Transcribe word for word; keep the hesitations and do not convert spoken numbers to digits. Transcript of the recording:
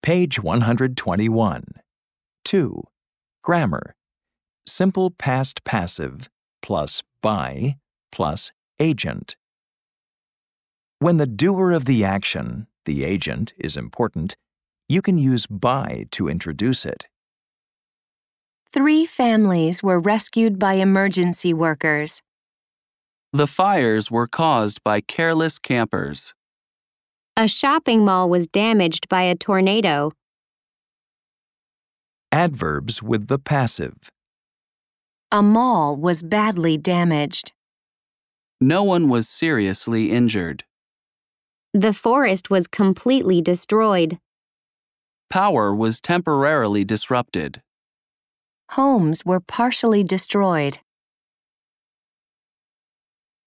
Page one hundred twenty-one. two. Grammar. Simple past passive plus by plus agent. When the doer of the action, the agent, is important, you can use by to introduce it. Three families were rescued by emergency workers. The fires were caused by careless campers. A shopping mall was damaged by a tornado. Adverbs with the passive. A mall was badly damaged. No one was seriously injured. The forest was completely destroyed. Power was temporarily disrupted. Homes were partially destroyed.